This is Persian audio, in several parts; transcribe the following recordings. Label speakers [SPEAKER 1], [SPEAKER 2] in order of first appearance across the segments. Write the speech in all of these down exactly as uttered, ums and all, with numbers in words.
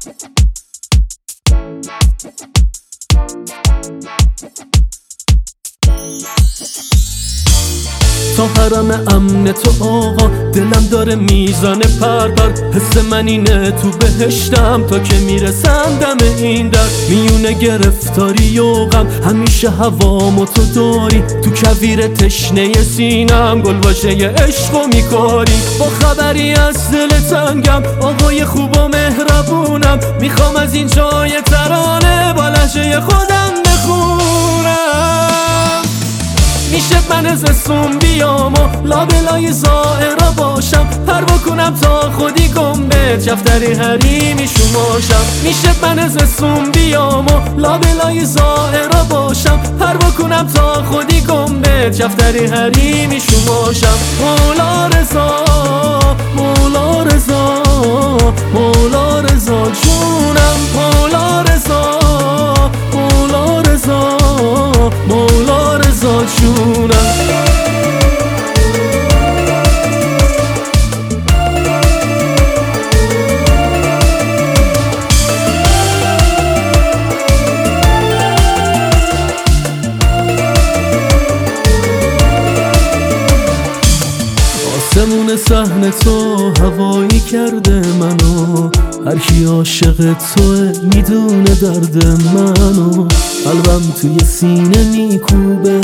[SPEAKER 1] تا حرم امن تو آقا دلم داره میزنه پرپر. حس من اینه تو بهشتم تا که میرسم دم این در. میونه گرفتاری و غم همیشه هوامو تو داری. تو کویر تشنه سینم گل واژه عشقو میکاری. با خبری از دل تنگم آقای خوب و مهربونم. میخوام از این جای ترانه با لهجه خودم بخونم. میشه من زستون بیام و لابلای زائرا باشم. پروا کنم تا خودی گم به جفتری حریمی شماشم. میشه من زستون بیام و لابلای زائرا باشم. پروا کنم تا خودی گم به جفتری حریمی شماشم. مولا رضا مولا رضا مولا رضا جونم. مولا رضا مولا رضا مولا رضا جونم. آسمون صحن تو هوایی کرده منو. هر کی عاشق توه میدونه درد منو. قلبم توی سینه میکوبه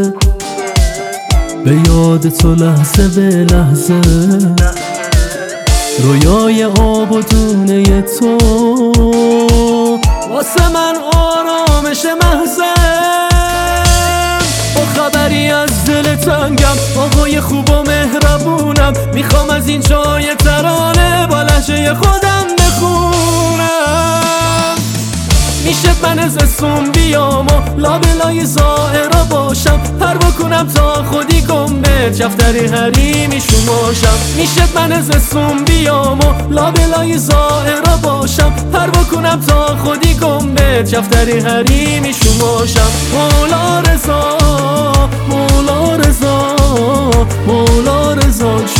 [SPEAKER 1] به یاد تو لحظه به لحظه. رویای آب و دونه تو واسه من آرامش محضه. با خبری از دل تنگم آقای خوب و مهربونم. میخوام از این جای ترانه با لهجه خودم بخونم. میشه من زستون بیام و لابلای زائرا باشم. پروا کنم تا خودی گم به جفتری حریمی شماشم. میشه من زستون بیام و لابلای زائرا باشم. پروا کنم تا خودی گم به جفتری حریمی شماشم. مولا رضا مولا رضا مولا رضا